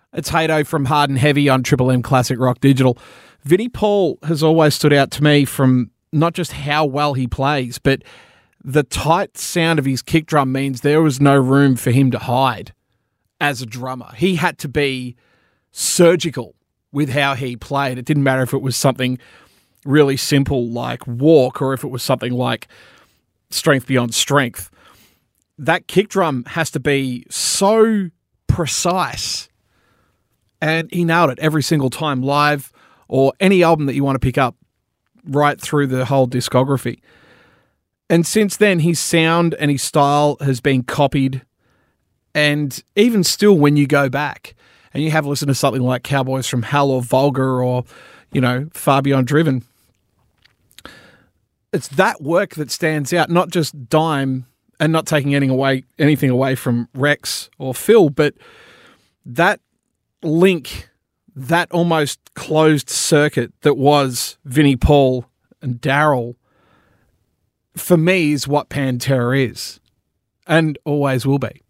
It's Hato from Hard and Heavy on Triple M Classic Rock Digital. Vinnie Paul has always stood out to me from not just how well he plays, but the tight sound of his kick drum means there was no room for him to hide as a drummer. He had to be surgical with how he played. It didn't matter if it was something really simple like Walk or if it was something like Strength Beyond Strength. That kick drum has to be so precise. And he nailed it every single time, live or any album that you want to pick up right through the whole discography. And since then, his sound and his style has been copied. And even still, when you go back and you have listened to something like Cowboys from Hell or Vulgar or, Far Beyond Driven, it's that work that stands out, not just Dime and not taking anything away from Rex or Phil, but that link, that almost closed circuit that was Vinnie Paul and Daryl, for me, is what Pantera is and always will be.